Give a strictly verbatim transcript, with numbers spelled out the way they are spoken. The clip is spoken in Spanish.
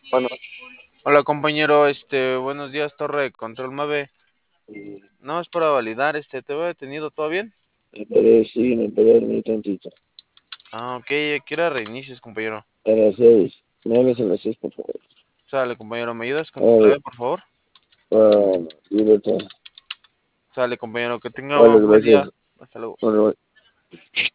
Bueno, Hola compañero, este, buenos días, Torre de Control Mave. eh, No, es para validar, este, ¿te veo detenido? ¿Todo bien? me podés, sí, me podés dormir tantito. Ah, ok, ¿a qué hora reinicies, compañero? A las seis. Me hablas a las seis, por favor. Sale, compañero, ¿me ayudas con tu Vale, clave, por favor? bueno, libertad. Sale, compañero, que tenga Vale, un buen día. gracias. Hasta luego. Vale, vale.